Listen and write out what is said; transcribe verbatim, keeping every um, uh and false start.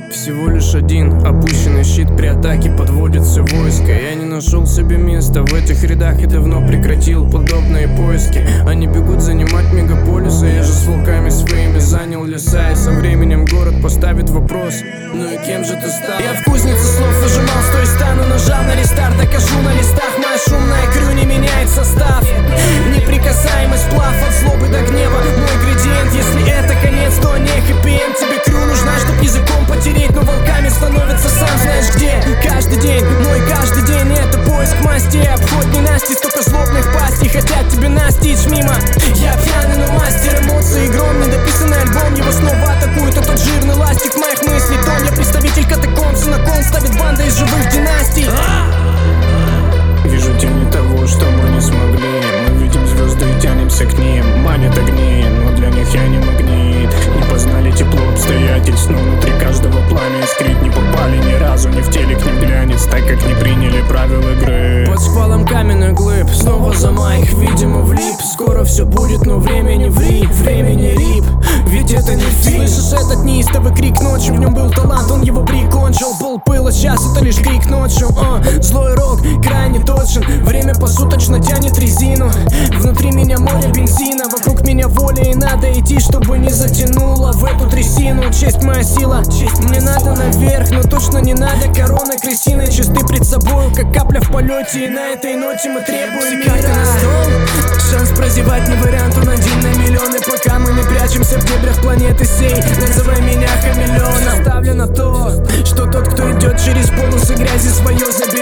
Всего лишь один опущенный щит при атаке подводит все войско. Я не нашел себе места в этих рядах и давно прекратил подобные поиски. Они бегут занимать мегаполисы, я же с волками своими занял леса. И со временем город поставит вопрос: ну и кем же ты стал? Я в кузнице слов выжимал с той стану, нажал на рестарт, докажу на листах. Моя шумная крю не меняет состав. Неприкасаемый сплав от злобы до гнева мой градиент. Если это конец, то не хэппи-энд. Тебе крю нужна, чтоб языком потереть, но волками становится сам знаешь где. Каждый день, мой каждый день это поиск масти. Обход ненасти, столько злобных пастей хотят тебе настичь мимо. Я пьяный, но мастер эмоций, гром, недописанный альбом. Его снова атакует этот жирный ластик моих мыслей. Тон, я представитель катакомб, на кон ставит банда из живых династий. Вижу тени того, что мы не смогли. Мы видим звезды и тянемся к ним. Манят огни, но для них я не магнит. Не познали тепло обстоятельств, но внутри каждого пламя искрит. Не попали ни разу, ни в теле к ним глянец, так как не приняли правил игры. Под шквалом каменных глыб снова за майк, видимо влип. Скоро все будет, но время не ври, время не рип. Ведь это не фильм. Слышишь этот неистовый крик ночью? В нем был талант, он его прикончил. Был пыл, а сейчас это лишь крик ночью. а, Злой рок крайне точен. Время посуточно тянет резину. Внутри меня море бензина, вокруг меня воля, и надо идти, чтобы не затянуло в эту трясину. Честь моя сила, честь мне надо наверх, но точно не надо корона крысиной. Чисты пред собою, как капля в полете, и на этой ноте мы требуем мира. Шанс прозевать не вариант, он один на миллионы. Пока мы не прячемся в дебрях планеты сей, называй меня хамелеоном. Ставлю на то, что тот, кто идет через полосы грязи, свое заберет.